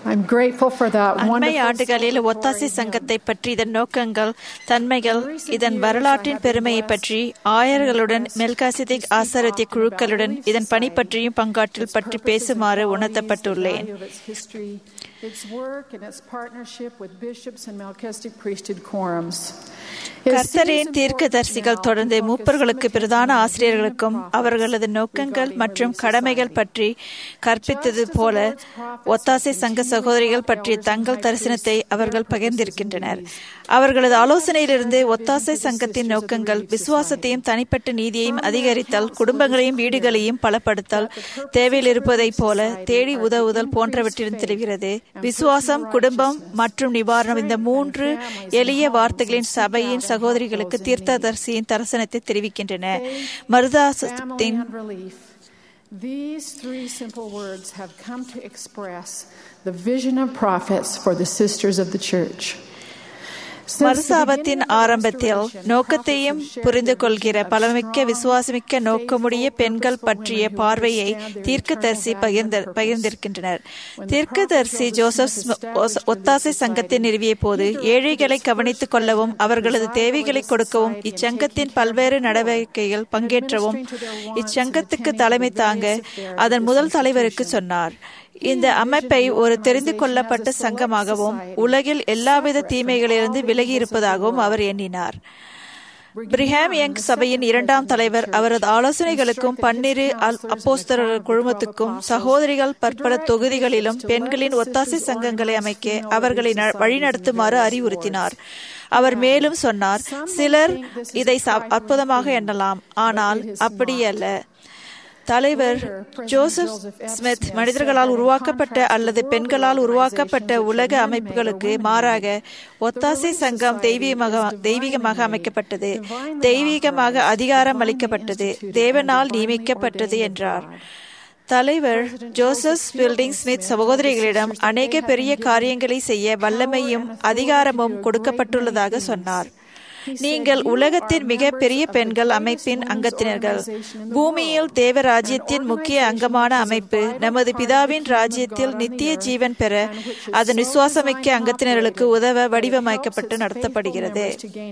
I'm grateful for that அண்மை wonderful ஆண்டுகளில் ஒத்தாசை சங்கத்தை பற்றி இதன் நோக்கங்கள், தன்மைகள், இதன் வரலாற்றின் பெருமையை பற்றி ஆயர்களுடன் மெல்காசிதிக் ஆசாரிய குழுக்களுடன் இதன் பணி பற்றியும் பங்காற்றல் பற்றி பேசுமாறு உணர்த்தப்பட்டுள்ளேன். its work and its partnership with bishops and Melchizedek priesthood quorums. கர்த்தரின் தீர்க்கதரிசிகள் தொடர்ந்து மூப்பர்களுக்கு பிரதான ஆசிரியர்களுக்கும் அவர்களது நோக்கங்கள் மற்றும் கடமைகள் பற்றி கற்பித்தது போல ஒத்தாசை சங்க சகோதரிகள் பற்றிய தங்கள் தரிசனத்தை அவர்கள் பகிர்ந்திருக்கின்றனர். அவர்களது ஆலோசனையிலிருந்து ஒத்தாசை சங்கத்தின் நோக்கங்கள் விசுவாசத்தையும் தனிப்பட்ட நீதியையும் அதிகரித்தல், குடும்பங்களையும் வீடுகளையும் பலப்படுத்தல், தேவையில் இருப்பதைப் போல தேடி உதவுதல் போன்றவற்றிலும் தெரிகிறது. விசுவாசம், குடும்பம் மற்றும் நிவாரணம் இந்த 3 எளிய வார்த்தைகளின் சபையின் சகோதரிகளுக்கு தீர்க்கதரிசியின் தரிசனத்தை தெரிவிக்கின்றன. மருதாசத்தின் These 3 simple words have come to express the vision of prophets for the sisters of the church. மறுசாபத்தின் ஆரம்பத்தில் நோக்கத்தையும் புரிந்து கொள்கிற பலமிக்க விசுவாசமிக்க நோக்கமுடைய பெண்கள் பற்றிய பார்வையை தீர்க்கதரிசி பகிர்ந்திருக்கின்றனர். தீர்க்கதரிசி ஜோசப் ஒத்தாசை சங்கத்தை நிறுவிய போது ஏழைகளை கவனித்துக் கொள்ளவும் அவர்களது தேவைகளை கொடுக்கவும் இச்சங்கத்தின் பல்வேறு நடவடிக்கைகள் பங்கேற்றவும் இச்சங்கத்துக்கு தலைமை தாங்க அதன் முதல் தலைவருக்கு சொன்னார். இந்த அமைப்பை ஒரு தெரிந்து கொள்ளப்பட்ட சங்கமாகவும் உலகில் எல்லாவித தீமைகளிலிருந்து விலகி இருப்பதாகவும் அவர் எண்ணினார். பிரிஹாம் யங் சபையின் 2ஆம் தலைவர் அவரது ஆலோசனைகளுக்கும் 12 அப்போஸ்தலர்கள் குழுமத்துக்கும் சகோதரிகள் பற்பல தொகுதிகளிலும் பெண்களின் ஒத்தாசை சங்கங்களை அமைக்க அவர்களை வழிநடத்துமாறு அறிவுறுத்தினார். அவர் மேலும் சொன்னார், சிலர் இதை அற்புதமாக எண்ணலாம், ஆனால் அப்படியல்ல. தலைவர் ஜோசப் ஸ்மித் மனிதர்களால் உருவாக்கப்பட்ட அல்லது பெண்களால் உருவாக்கப்பட்ட உலக அமைப்புகளுக்கு மாறாக ஒத்தாசை சங்கம் தெய்வீகமாக அமைக்கப்பட்டது, தெய்வீகமாக அதிகாரம் அளிக்கப்பட்டது, தேவனால் நியமிக்கப்பட்டது என்றார். தலைவர் ஜோசப் பில்டிங் ஸ்மித் சகோதரிகளிடம் அநேக பெரிய காரியங்களை செய்ய வல்லமையும் அதிகாரமும் கொடுக்கப்பட்டுள்ளதாக சொன்னார். நீங்கள் உலகத்தின் மிக பெரிய பெண்கள் அமைப்பின் அங்கத்தினர்கள். பூமியில் தேவ ராஜ்யத்தின் முக்கிய அங்கமான அமைப்பு நமது பிதாவின் ராஜ்யத்தில் நித்திய ஜீவன் பெற அதன் விசுவாசமிக்க அங்கத்தினர்களுக்கு உதவ வடிவமைக்கப்பட்டு நடத்தப்படுகிறது.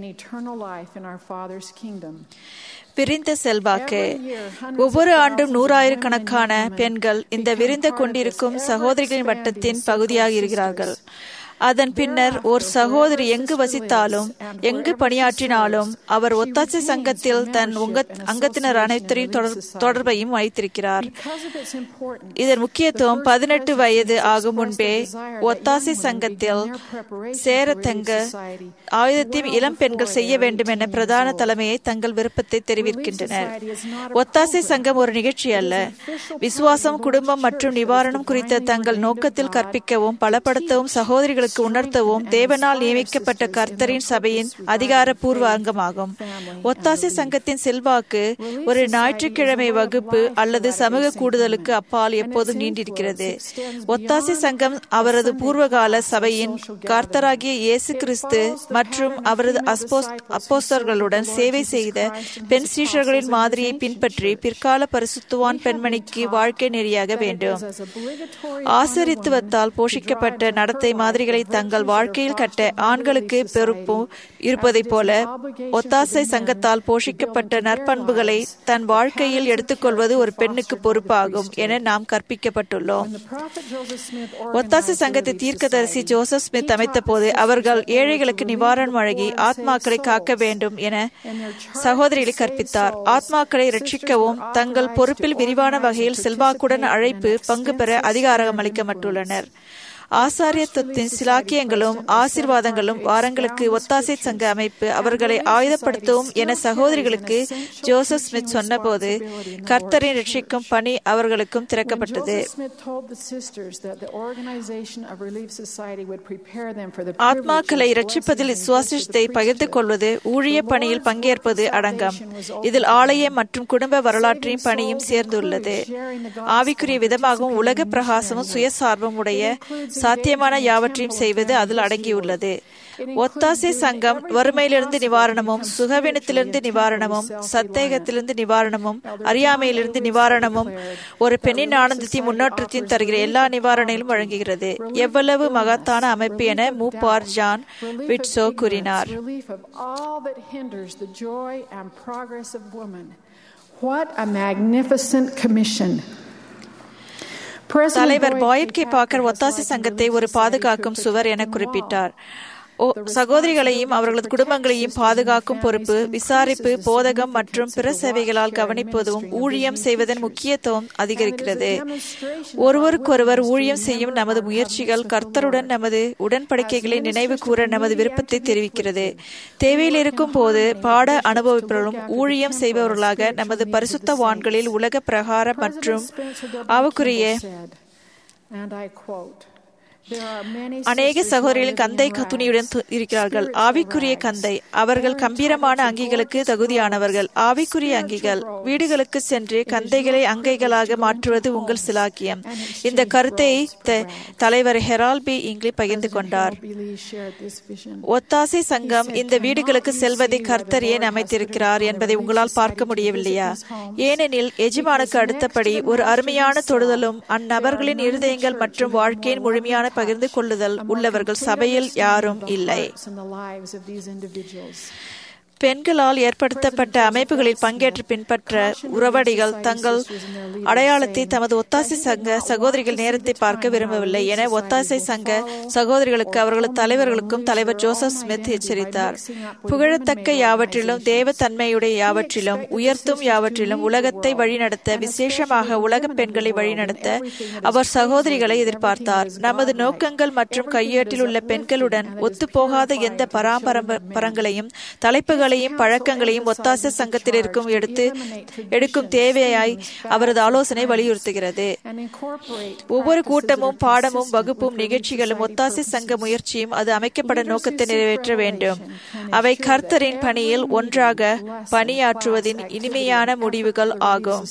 விரிந்த செல்வாக்கு. ஒவ்வொரு ஆண்டும் 100,000கணக்கான பெண்கள் இந்த விரிந்த கொண்டிருக்கும் சகோதரிகளின் வட்டத்தின் பகுதியாக இருக்கிறார்கள். அதன் பின்னர் ஒரு சகோதரி எங்கு வசித்தாலும் எங்கு பணியாற்றினாலும் அவர் ஒத்தாசை சங்கத்தில் தன் அங்கத்தினர் அனைவரையும் தொடர்பையும் வைத்திருக்கிறார். இதன் முக்கியத்துவம் 18 வயது ஆகும் முன்பே ஒத்தாசை சங்கத்தில் சேரத்தங்க ஆயுதத்தையும் இளம் பெண்கள் செய்ய வேண்டும் என பிரதான தலைமையை தங்கள் விருப்பத்தை தெரிவிக்கின்றனர். ஒத்தாசை சங்கம் ஒரு நிகழ்ச்சி அல்ல. விசுவாசம், குடும்பம் மற்றும் நிவாரணம் குறித்த தங்கள் நோக்கத்தில் கற்பிக்கவும் பலப்படுத்தவும் சகோதரிகளுக்கு உணர்த்தவும் தேவனால் நியமிக்கப்பட்ட கர்த்தரின் சபையின் அதிகாரப்பூர்வ அங்கமாகும். ஒத்தாசை சங்கத்தின் செல்வாக்கு ஒரு ஞாயிற்றுக்கிழமை வகுப்பு அல்லது சமூக கூடுதலுக்கு அப்பால் எப்போதும் நீண்டிருக்கிறது. ஒத்தாசை சங்கம் அவரது பூர்வகால சபையின் கர்த்தராகிய இயேசு கிறிஸ்து மற்றும் அவரது அப்போஸ்தலர்களுடன் சேவை செய்த பெண் சீஷர்களின் மாதிரியை பின்பற்றி பிற்கால பரிசுத்தவான் பெண்மணிக்கு வாழ்க்கை நெறியாக வேண்டும். ஆசரித்துவத்தால் போஷிக்கப்பட்ட நடத்தை மாதிரிகளை தங்கள் வாழ்க்கையில் கட்ட ஆண்களுக்கு பொறுப்பு இருப்பதைப் போல ஒத்தாசை சங்கத்தால் போஷிக்கப்பட்ட நற்பண்புகளை தன் வாழ்க்கையில் எடுத்துக்கொள்வது ஒரு பெண்ணுக்கு பொறுப்பாகும் என நாம் கற்பிக்கப்பட்டுள்ளோம். ஒத்தாசை சங்கத்தை தீர்க்கதரிசி ஜோசப் ஸ்மித் அமைத்த போது அவர்கள் ஏழைகளுக்கு நிவாரணம் வழங்கி ஆத்மாக்களை காக்க வேண்டும் என சகோதரிகளை கற்பித்தார். ஆத்மாக்களை ரட்சிக்கவும் தங்கள் பொறுப்பில் விரிவான வகையில் செல்வாக்குடன் அழைப்பு பங்கு பெற அதிகாரம் அளிக்கப்பட்டுள்ளனர். ஆசாரியத்துவத்தின் சிலாக்கியங்களும் ஆசீர்வாதங்களும் வாரங்களுக்கு ஒத்தாசை சங்க அமைப்பு அவர்களை ஆயுதப்படுத்தவும் என சகோதரிகளுக்கு ஜோசப் ஸ்மித் சொன்னபோது கர்த்தரின் ரட்சிக்கும் பணி அவர்களுக்கும் திறக்கப்பட்டது. ஆத்மாக்களை ரட்சிப்பதில் விசுவாசத்தை பகிர்ந்து கொள்வது, ஊழிய பணியில் பங்கேற்பது அடங்கம். இதில் ஆலய மற்றும் குடும்ப வரலாற்றையும் பணியும் சேர்ந்துள்ளது. ஆவிக்குரிய விதமாகவும் உலக பிரகாசமும் சுயசார்பும் உடைய சாத்தியமான யாவற்றையும் செய்வது அதில் அடங்கியுள்ளது. ஒத்தாசை சங்கம் வறுமையிலிருந்து நிவாரணமும், சுகவீனத்திலிருந்து நிவாரணமும், சந்தேகத்திலிருந்து நிவாரணமும், அறியாமையிலிருந்து நிவாரணமும், ஒரு பெண்ணின் ஆனந்தத்தையும் முன்னேற்றத்தையும் தருகிற எல்லா நிவாரணைகளும் வழங்குகிறது. எவ்வளவு மகத்தான அமைப்பு என மூப்பார் ஜான் விட்சோ கூறினார். What a magnificent commission. தலைவர் பாயட் கே பாக்கர் ஒத்தாசை சங்கத்தை ஒரு பாதுகாக்கும் சுவர் என குறிப்பிட்டார். சகோதரிகளையும் அவர்களது குடும்பங்களையும் பாதுகாக்கும் பொறுப்பு, விசாரிப்பு, போதகம் மற்றும் பிற சேவைகளால் கவனிப்பதும் ஊழியம் செய்வதன் முக்கியத்துவம் அதிகரிக்கிறது. ஒருவருக்கொருவர் ஊழியம் செய்யும் நமது முயற்சிகள் கர்த்தருடன் நமது உடன்படிக்கைகளை நினைவு கூற நமது விருப்பத்தை தெரிவிக்கிறது. தேவையில் இருக்கும் போது பாட அனுபவிப்பவர்களும் ஊழியம் செய்பவர்களாக நமது பரிசுத்தவான்களில் உலக பிரகார மற்றும் ஆவுக்குரிய அநேக சகோதரிகளின் கந்தை துணியுடன் இருக்கிறார்கள். ஆவிக்குரிய கந்தை. அவர்கள் கம்பீரமான அங்கிகளுக்கு தகுதியானவர்கள். ஆவிக்குரிய அங்கிகள். வீடுகளுக்கு சென்று கந்தைகளை அங்கைகளாக மாற்றுவது உங்கள் சிலாக்கியம். இந்த கருத்தை தலைவர் ஹெரால்ட் பி. இங்லி பகிர்ந்து கொண்டார். ஒத்தாசை சங்கம் இந்த வீடுகளுக்கு செல்வதை கர்த்தர் ஏன் அமைத்திருக்கிறார் என்பதை உங்களால் பார்க்க முடியவில்லையா? ஏனெனில் எஜமானுக்கு அடுத்தபடி ஒரு அருமையான தொடுதலும் அந்நபர்களின் இருதயங்கள் மற்றும் வாழ்க்கையின் முழுமையான பகிர்ந்து கொள்ளுதல் உள்ளவர்கள் சபையில் யாரும் இல்லை. பெண்களால் ஏற்படுத்தப்பட்ட அமைப்புகளில் பங்கேற்று பின்பற்ற உறவடிகள் தங்கள் அடையாளத்தை தமது ஒத்தாசை சங்க சகோதரிகள் நேரத்தை பார்க்க விரும்பவில்லை என ஒத்தாசை சங்க சகோதரிகளுக்கு அவர்களது தலைவர்களுக்கும் தலைவர் ஜோசப் ஸ்மித் எச்சரித்தார். புகழத்தக்க யாவற்றிலும், தேவ தன்மையுடைய யாவற்றிலும், உயர்த்தும் யாவற்றிலும் உலகத்தை வழிநடத்த, விசேஷமாக உலக பெண்களை வழிநடத்த அவர் சகோதரிகளை எதிர்பார்த்தார். நமது நோக்கங்கள் மற்றும் கையேட்டில் உள்ள பெண்களுடன் ஒத்துப்போகாத எந்த பராம்பரங்களையும் தலைப்புகள் பழக்கங்களையும் ஒத்தாசை சங்கத்தில் எடுக்கும் தேவையாய் அவரது ஆலோசனை வலியுறுத்துகிறது. ஒவ்வொரு கூட்டமும், பாடமும், வகுப்பும், நிகழ்ச்சிகளும் ஒத்தாசை சங்க முயற்சியும் அது அமைக்கப்பட நோக்கத்தை நிறைவேற்ற வேண்டும். அவை கர்த்தரின் பணியில் ஒன்றாக பணியாற்றுவதின் இனிமையான முடிவுகள் ஆகும்.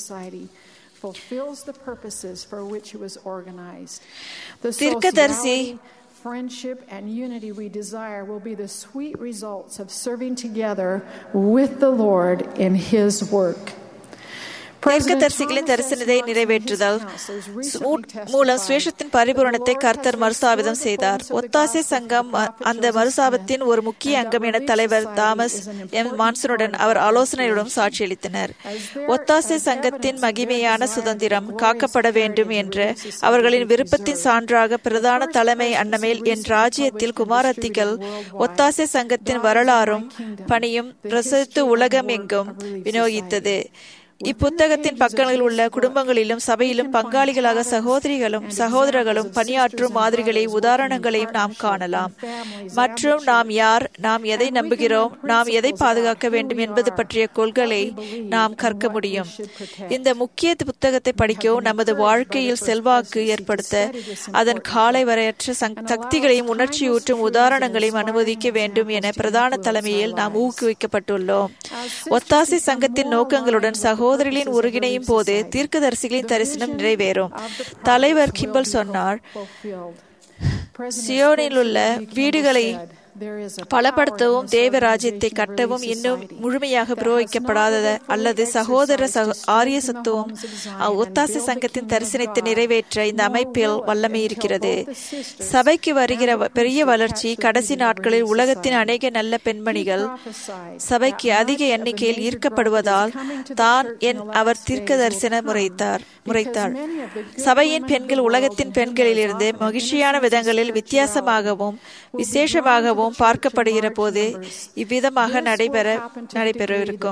தீர்க்கதரிசி friendship and unity we desire will be the sweet results of serving together with the Lord in His work. தீர்க்கதரிசிகளின் தரிசனத்தை நிறைவேற்றுதல் மூலம் சுவேஷத்தின் பரிபூரணத்தை கர்த்தர் மறுசாபிதம் செய்தார். ஒத்தாசை சங்கம் அந்த மறுசாபத்தின் ஒரு முக்கிய அங்கம் என தலைவர் தாமஸ் எம் மான்சனுடன் அவர் ஆலோசனையுடன் சாட்சியளித்தனர். ஒத்தாசை சங்கத்தின் மகிமையான சுதந்திரம் காக்கப்பட வேண்டும் என்ற அவர்களின் விருப்பத்தின் சான்றாக பிரதான தலைமை அன்னமேல் என் ராஜ்யத்தில் குமாரத்திகள் ஒத்தாசை சங்கத்தின் வரலாறும் பணியும் பிரசித்து உலகம் எங்கும் விநியோகித்தது. இப்புத்தகத்தின் பக்கங்களில் உள்ள குடும்பங்களிலும் சபையிலும் பங்காளிகளாக சகோதரிகளும் சகோதரர்களும் பணியாற்றும் மாதிரிகளை உதாரணங்களையும் நாம் காணலாம். மற்றும் நாம் யார், நாம் எதை நம்புகிறோம், நாம் எதை பாதுகாக்க வேண்டும் என்பது பற்றிய கொள்கைகளை நாம் கற்க முடியும். இந்த முக்கிய புத்தகத்தை படிக்கவும் நமது வாழ்க்கையில் செல்வாக்கு ஏற்படுத்த அதன் காலை வரையற்ற சக்திகளையும் உணர்ச்சியூற்றும் உதாரணங்களையும் அனுமதிக்க வேண்டும் என பிரதான தலைமையில் நாம் ஊக்குவிக்கப்பட்டுள்ளோம். ஒத்தாசை சங்கத்தின் நோக்கங்களுடன் சகோதரிகளின் ஒருங்கிணையும் போது தீர்க்கதரிசிகளின் தரிசனம் நிறைவேறும். தலைவர் கிம்பல் சொன்னார், சியோனில் உள்ள வீடுகளை பலப்படுத்தவும் தேவ ராஜ்யத்தை கட்டவும் இன்னும் முழுமையாக புரோகிக்கப்படாத அல்லது சகோதர ஆரிய சத்துவம் ஒத்தாசை சங்கத்தின் தரிசனத்தை நிறைவேற்ற இந்த அமைப்பில் வல்லமை இருக்கிறது. சபைக்கு வருகிற பெரிய வளர்ச்சி கடைசி நாட்களில் உலகத்தின் அநேக நல்ல பெண்மணிகள் சபைக்கு அதிக எண்ணிக்கையில் ஈர்க்கப்படுவதால் தான் அவர் தீர்க்க தரிசன முறைத்தார். சபையின் பெண்கள் உலகத்தின் பெண்களிலிருந்து மகிழ்ச்சியான விதங்களில் வித்தியாசமாகவும் விசேஷமாகவும் பார்க்கப்படுகிற போது இவ்விதமாக நடைபெறவிருக்கும்.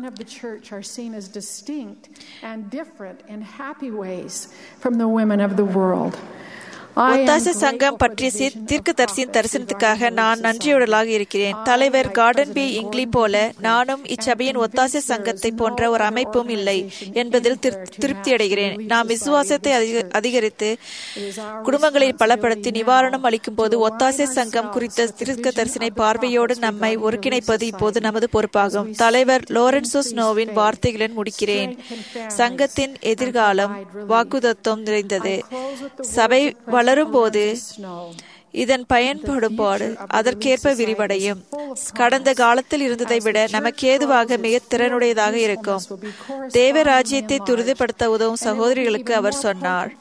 ஒத்தாசை சங்கம் பற்றிய தீர்க்கதரிசியின் தரிசனத்துக்காக நான் நன்றியுடலாக இருக்கிறேன். தலைவர் கார்டன் பி. இங்லி போல நானும் இச்சபையின் ஒத்தாசை சங்கத்தை போன்ற ஒரு அமைப்பும் இல்லை என்பதில் திருப்தி அடைகிறேன். நாம் விசுவாசத்தை அதிகரித்து குடும்பங்களை பலப்படுத்தி நிவாரணம் அளிக்கும் போது ஒத்தாசை சங்கம் குறித்த தீர்க்க தரிசன பார்வையோடு நம்மை ஒருங்கிணைப்பது இப்போது நமது பொறுப்பாகும். தலைவர் லோரன்சோ ஸ்னோவின் வார்த்தைகளுடன் முடிக்கிறேன். சங்கத்தின் எதிர்காலம் வாக்குதத்தம் நிறைந்தது. சபை வளரும் போது இதன் பயன்படுபாடு அதற்கேற்ப விரிவடையும். கடந்த காலத்தில் இருந்ததை விட நமக்கு ஏதுவாக மிக திறனுடையதாக இருக்கும். தேவ ராஜ்யத்தை துரிதப்படுத்த உதவும் சகோதரிகளுக்கு அவர் சொன்னார்.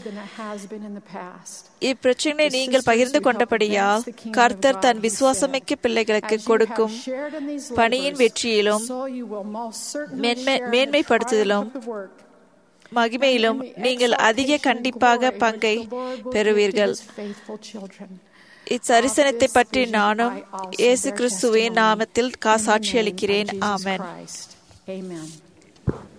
இப்பிரச்சனை நீங்கள் பகிர்ந்து கொண்டபடியால் கர்த்தர் தன் விசுவாசமிக்க பிள்ளைகளுக்கு கொடுக்கும் பணியின் வெற்றியிலும் மேன்மைப்படுத்துதலும் மகிமையிலும் நீங்கள் அதிக கண்டிப்பாக பங்கை பெறுவீர்கள். இச்சரிசனத்தை பற்றி நானும் இயேசு கிறிஸ்துவின் நாமத்தில் சாட்சி அளிக்கிறேன். ஆமென்.